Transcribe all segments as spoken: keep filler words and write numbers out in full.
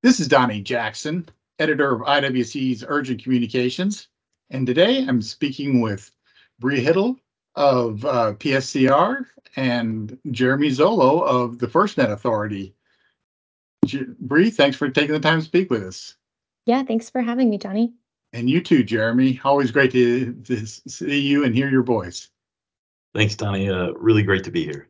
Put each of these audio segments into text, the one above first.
This is Donnie Jackson, editor of I W C's Urgent Communications, and today I'm speaking with Bree Hittle of uh, P S C R and Jeremy Zolo of the FirstNet Authority. J- Bree, thanks for taking the time to speak with us. Yeah, thanks for having me, Johnny. And you too, Jeremy. Always great to, to see you and hear your voice. Thanks, Donnie. Uh, really great to be here.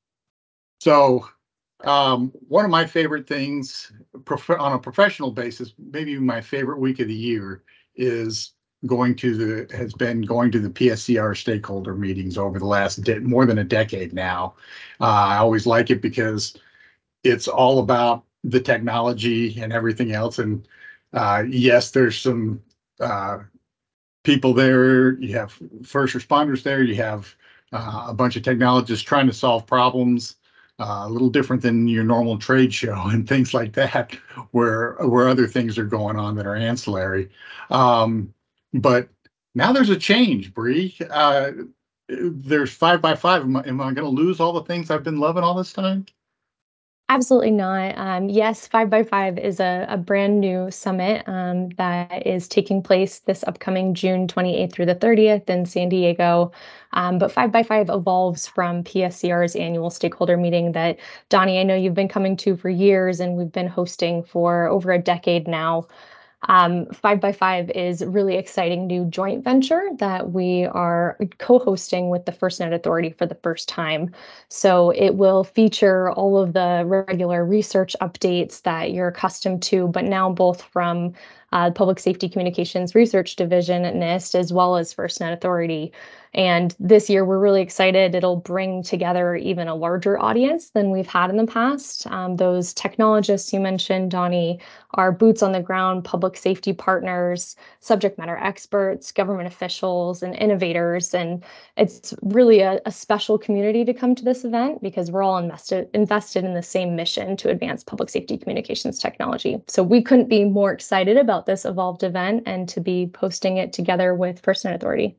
So, um, one of my favorite things prof- on a professional basis, maybe my favorite week of the year, is going to the has been going to the P S C R stakeholder meetings over the last de- more than a decade now. Uh, I always like it because it's all about the technology and everything else. And uh, yes, there's some uh, people there. You have first responders there. You have uh, a bunch of technologists trying to solve problems. Uh, a little different than your normal trade show and things like that, where where other things are going on that are ancillary. Um, but now there's a change, Bree. Uh, there's five by five. Am I, am I going to lose all the things I've been loving all this time? Absolutely not. Um, yes, five by five is a, a brand new summit um, that is taking place this upcoming June twenty-eighth through the thirtieth in San Diego. Um, but five by five evolves from P S C R's annual stakeholder meeting that, Donnie, I know you've been coming to for years and we've been hosting for over a decade now. Um, five by five is a really exciting new joint venture that we are co-hosting with the FirstNet Authority for the first time. So it will feature all of the regular research updates that you're accustomed to, but now both from uh, Public Safety Communications Research Division at NIST as well as FirstNet Authority. And this year, we're really excited. It'll bring together even a larger audience than we've had in the past. Um, those technologists you mentioned, Donnie, are boots on the ground public safety partners, subject matter experts, government officials, and innovators. And it's really a, a special community to come to this event because we're all invested invested in the same mission to advance public safety communications technology. So we couldn't be more excited about this evolved event and to be posting it together with FirstNet Authority.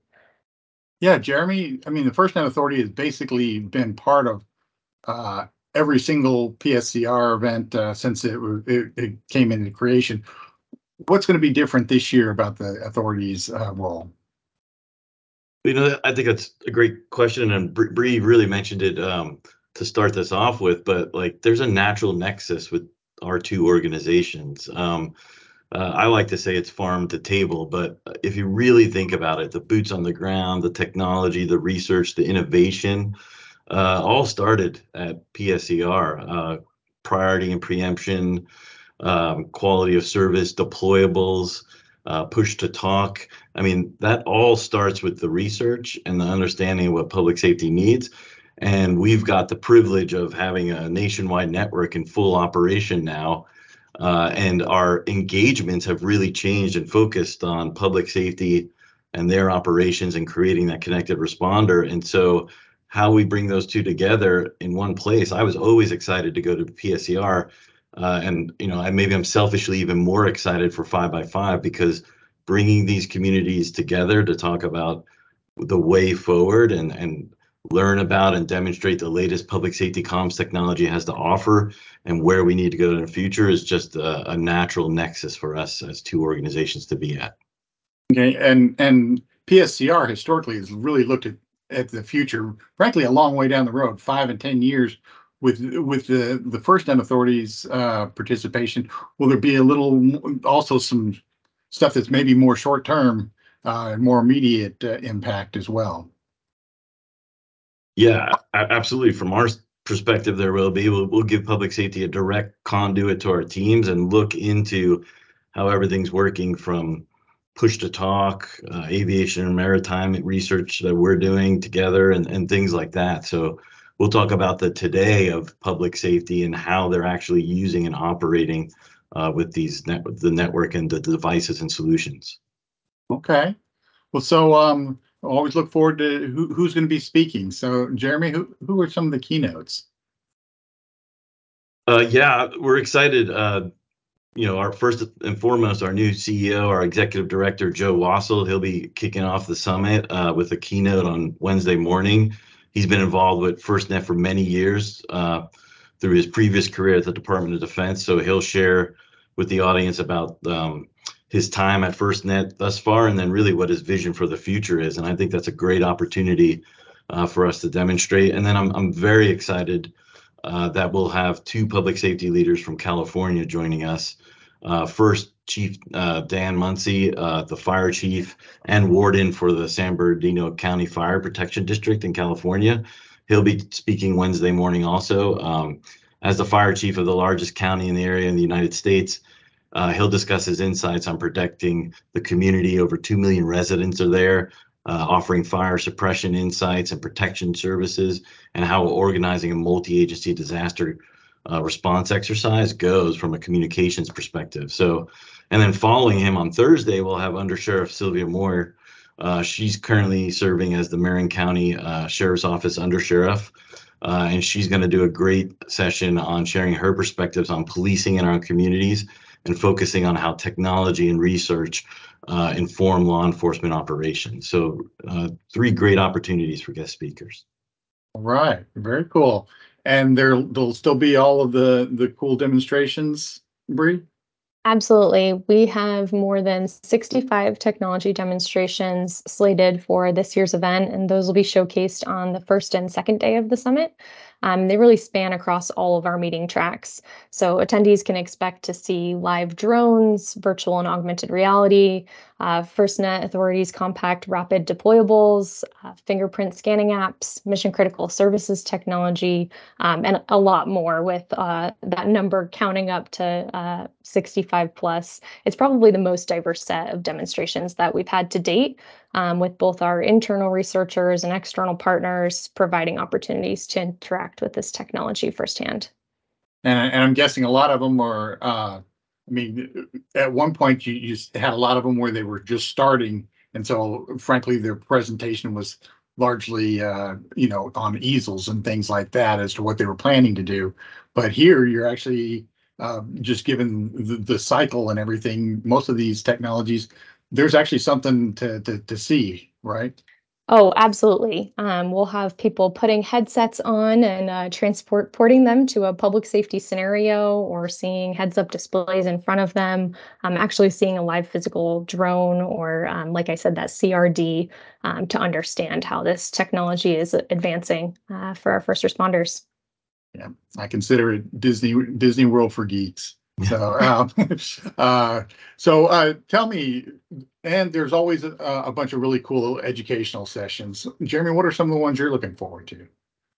Yeah, Jeremy. I mean, the FirstNet Authority has basically been part of uh, every single P S C R event uh, since it, it, it came into creation. What's going to be different this year about the authority's uh, role? You know, I think that's a great question, and Bree really mentioned it um, to start this off with. But like, there's a natural nexus with our two organizations. Um, uh, I like to say it's farm to table, but if you really think about it, the boots on the ground, the technology, the research, the innovation, uh, all started at P S C R. Uh, priority and preemption, um, quality of service, deployables, uh, push to talk. I mean, that all starts with the research and the understanding of what public safety needs. And we've got the privilege of having a nationwide network in full operation now. Uh, and our engagements have really changed and focused on public safety and their operations and creating that connected responder. And so, how we bring those two together in one place, I was always excited to go to P S C R. Uh, and you know, I maybe I'm selfishly even more excited for five by five because bringing these communities together to talk about the way forward and and learn about and demonstrate the latest public safety comms technology has to offer and where we need to go in the future is just a, a natural nexus for us as two organizations to be at. Okay, and and P S C R historically has really looked at at the future, frankly, a long way down the road, five and ten years. With with the the FirstNet Authority's uh, participation, will there be a little also some stuff that's maybe more short term uh, and more immediate uh, impact as well? Yeah, absolutely. From our perspective, there will be. We'll, we'll give public safety a direct conduit to our teams and look into how everything's working from push to talk, uh, aviation and maritime research that we're doing together and, and things like that. So we'll talk about the today of public safety and how they're actually using and operating uh, with these net, the network and the devices and solutions. Okay. Well, so um, I always look forward to who, who's going to be speaking. So, Jeremy, who who are some of the keynotes? Uh, yeah, we're excited. Uh, you know, our first and foremost, our new C E O, our executive director, Joe Wassel, he'll be kicking off the summit uh, with a keynote on Wednesday morning. He's been involved with FirstNet for many years uh, through his previous career at the Department of Defense. So he'll share with the audience about um, his time at FirstNet thus far, and then really what his vision for the future is. And I think that's a great opportunity uh, for us to demonstrate. And then I'm I'm very excited uh, that we'll have two public safety leaders from California joining us. Uh, first, Chief uh, Dan Muncy, uh, the fire chief and warden for the San Bernardino County Fire Protection District in California. He'll be speaking Wednesday morning also. Um, as the fire chief of the largest county in the area in the United States, uh, he'll discuss his insights on protecting the community. Over two million residents are there, uh, offering fire suppression insights and protection services, and how organizing a multi-agency disaster uh, response exercise goes from a communications perspective. So, and then following him on Thursday, we'll have Under Sheriff Sylvia Moore. Uh, she's currently serving as the Marin County uh, Sheriff's Office Under Sheriff. Uh, and she's going to do a great session on sharing her perspectives on policing in our communities and focusing on how technology and research uh, inform law enforcement operations. So uh, three great opportunities for guest speakers. All right, very cool. And there, there'll still be all of the the cool demonstrations, Bree? Absolutely. We have more than sixty-five technology demonstrations slated for this year's event, and those will be showcased on the first and second day of the summit. Um, they really span across all of our meeting tracks. So attendees can expect to see live drones, virtual and augmented reality, uh, FirstNet Authority's compact rapid deployables, uh, fingerprint scanning apps, mission critical services technology, um, and a lot more, with uh, that number counting up to uh, sixty-five plus. It's probably the most diverse set of demonstrations that we've had to date, um, with both our internal researchers and external partners providing opportunities to interact with this technology firsthand. And, I- and I'm guessing a lot of them are, uh, I mean, at one point you, you s- had a lot of them where they were just starting. And so frankly, their presentation was largely, uh, you know, on easels and things like that as to what they were planning to do. But here you're actually uh, just given the, the cycle and everything, most of these technologies, there's actually something to, to, to see, right? Oh, absolutely. Um, we'll have people putting headsets on and uh, transporting them to a public safety scenario, or seeing heads up displays in front of them, um, actually seeing a live physical drone, or, um, like I said, that C R D, um, to understand how this technology is advancing uh, for our first responders. Yeah, I consider it Disney Disney World for geeks. Yeah. So, um, uh, so uh, tell me, and there's always a, a bunch of really cool educational sessions. Jeremy, what are some of the ones you're looking forward to?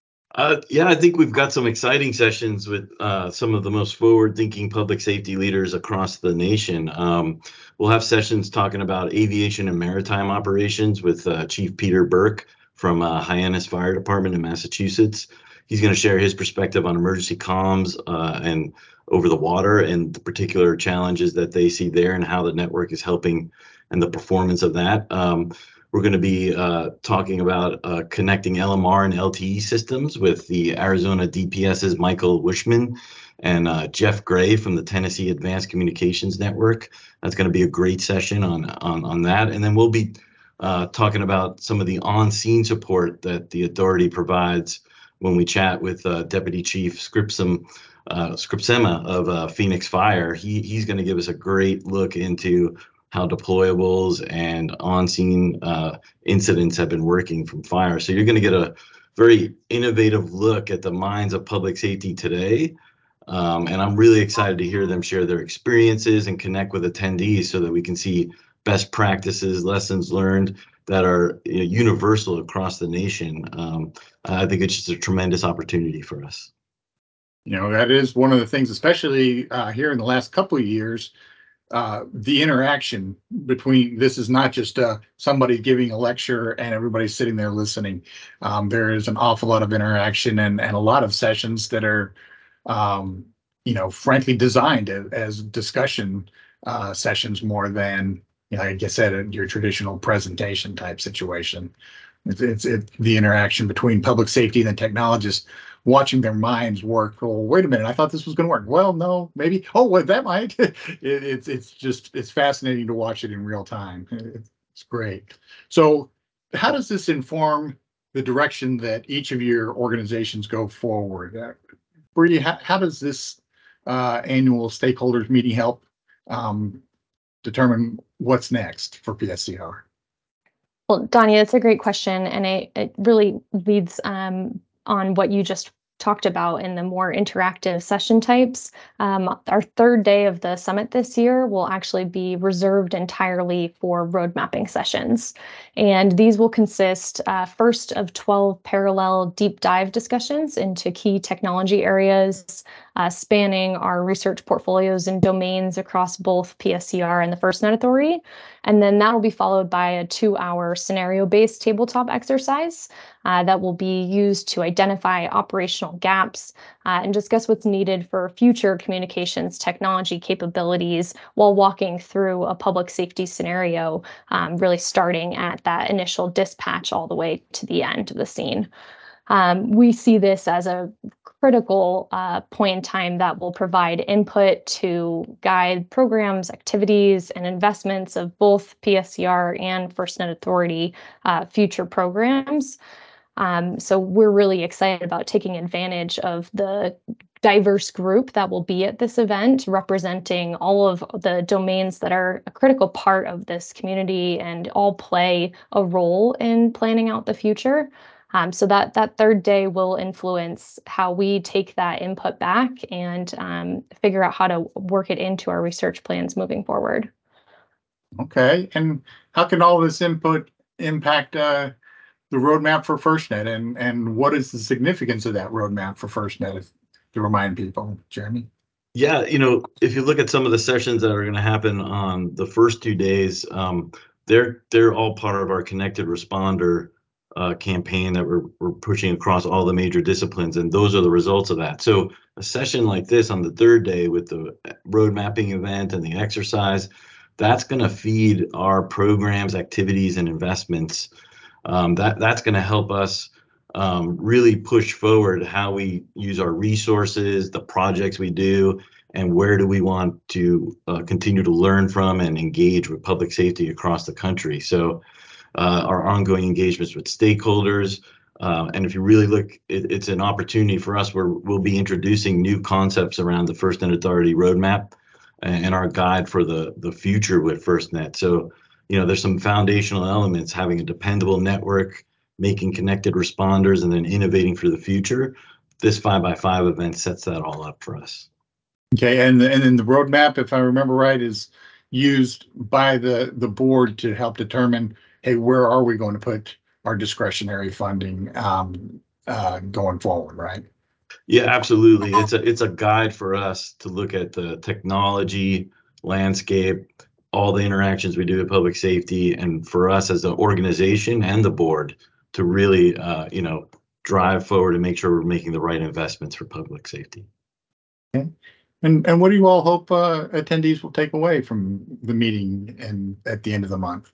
Uh, yeah, I think we've got some exciting sessions with uh, some of the most forward-thinking public safety leaders across the nation. Um, we'll have sessions talking about aviation and maritime operations with uh, Chief Peter Burke from uh, Hyannis Fire Department in Massachusetts. He's going to share his perspective on emergency comms uh, and over the water, and the particular challenges that they see there, and how the network is helping and the performance of that. Um, we're going to be uh, talking about uh, connecting L M R and L T E systems with the Arizona DPS's Michael Wishman and uh, Jeff Gray from the Tennessee Advanced Communications Network. That's going to be a great session on, on, on that. And then we'll be uh, talking about some of the on-scene support that the authority provides when we chat with uh, Deputy Chief Scripsum, uh, Scripsema of uh, Phoenix Fire. He, he's going to give us a great look into how deployables and on-scene uh, incidents have been working from fire. So you're going to get a very innovative look at the minds of public safety today. Um, and I'm really excited to hear them share their experiences and connect with attendees so that we can see best practices, lessons learned that are, you know, universal across the nation. Um, I think it's just a tremendous opportunity for us. You know, that is one of the things, especially uh, here in the last couple of years, uh, the interaction between this is not just uh, somebody giving a lecture and everybody sitting there listening. Um, there is an awful lot of interaction and, and a lot of sessions that are, um, you know, frankly designed as, as discussion uh, sessions more than, you know, like I said, your traditional presentation type situation. It's, it's it, the interaction between public safety and the technologists, watching their minds work. Oh, wait a minute, I thought this was going to work. Well, no, maybe. Oh, well, that might. it, it's it's just it's fascinating to watch it in real time. It's, it's great. So, how does this inform the direction that each of your organizations go forward? Uh, Bree, how, how does this uh, annual stakeholders meeting help um, determine what's next for P S C R? Well, Danya, it's a great question, and it, it really leads um, on what you just talked about in the more interactive session types. Um, our third day of the summit this year will actually be reserved entirely for road mapping sessions. And these will consist uh, first of twelve parallel deep dive discussions into key technology areas uh, spanning our research portfolios and domains across both P S C R and the FirstNet Authority. And then that will be followed by a two hour scenario based tabletop exercise uh, that will be used to identify operational gaps uh, and discuss what's needed for future communications technology capabilities while walking through a public safety scenario, um, really starting at that initial dispatch all the way to the end of the scene. Um, we see this as a critical uh, point in time that will provide input to guide programs, activities, and investments of both P S C R and FirstNet Authority uh, future programs. Um, so we're really excited about taking advantage of the diverse group that will be at this event, representing all of the domains that are a critical part of this community and all play a role in planning out the future. Um, so that that third day will influence how we take that input back and um, figure out how to work it into our research plans moving forward. Okay, and how can all this input impact uh, the roadmap for FirstNet, and and what is the significance of that roadmap for FirstNet? If, to remind people, Jeremy. Yeah, you know, if you look at some of the sessions that are going to happen on the first two days, um, they're they're all part of our connected responder uh, campaign that we're we're pushing across all the major disciplines, and those are the results of that. So a session like this on the third day with the road mapping event and the exercise, that's going to feed our programs, activities, and investments. Um, that that's going to help us um, really push forward how we use our resources, the projects we do, and where do we want to uh, continue to learn from and engage with public safety across the country. So uh, our ongoing engagements with stakeholders. Uh, and if you really look, it, it's an opportunity for us where we'll be introducing new concepts around the FirstNet Authority roadmap and, and our guide for the, the future with FirstNet. So, you know, there's some foundational elements, having a dependable network, making connected responders, and then innovating for the future. This five by five event sets that all up for us. Okay, and and then the roadmap, if I remember right, is used by the the board to help determine, hey, where are we going to put our discretionary funding um, uh, going forward, right? Yeah, absolutely. It's a it's a guide for us to look at the technology landscape, all the interactions we do with public safety, and for us as an organization and the board to really, uh, you know, drive forward and make sure we're making the right investments for public safety. Okay. And and what do you all hope uh, attendees will take away from the meeting and at the end of the month?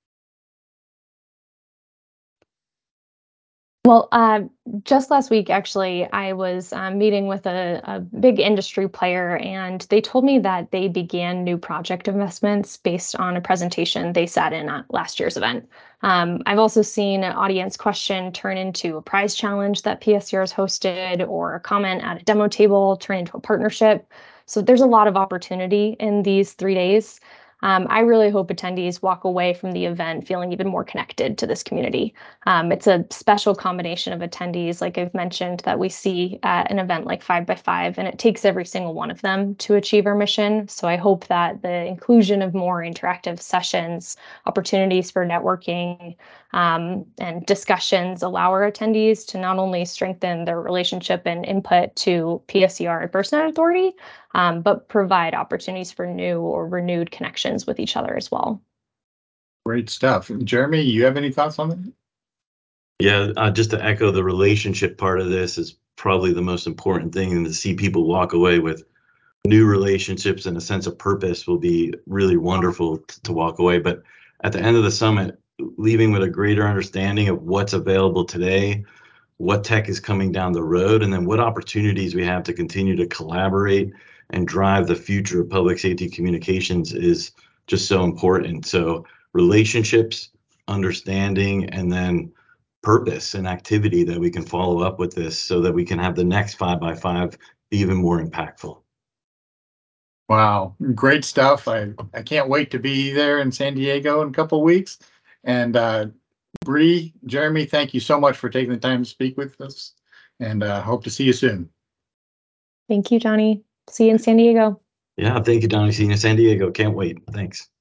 Well, uh, just last week, actually, I was um, meeting with a, a big industry player, and they told me that they began new project investments based on a presentation they sat in at last year's event. Um, I've also seen an audience question turn into a prize challenge that P S C R has hosted, or a comment at a demo table turn into a partnership. So there's a lot of opportunity in these three days. Um, I really hope attendees walk away from the event feeling even more connected to this community. Um, it's a special combination of attendees, like I've mentioned, that we see at an event like Five by Five, and it takes every single one of them to achieve our mission. So I hope that the inclusion of more interactive sessions, opportunities for networking, um, and discussions allow our attendees to not only strengthen their relationship and input to P S C R and FirstNet Authority, um, but provide opportunities for new or renewed connections with each other as well. Great stuff. And Jeremy, you have any thoughts on that? Yeah, uh, just to echo, the relationship part of this is probably the most important thing, and to see people walk away with new relationships and a sense of purpose will be really wonderful t- to walk away. But at the end of the summit, leaving with a greater understanding of what's available today, what tech is coming down the road, and then what opportunities we have to continue to collaborate and drive the future of public safety communications is just so important. So relationships, understanding, and then purpose and activity that we can follow up with this so that we can have the next five by five be even more impactful. Wow, great stuff. I, I can't wait to be there in San Diego in a couple of weeks. And uh, Bree, Jeremy, thank you so much for taking the time to speak with us, and uh, hope to see you soon. Thank you, Johnny. See you in San Diego. Yeah, thank you, Donnie. See you in San Diego. Can't wait. Thanks.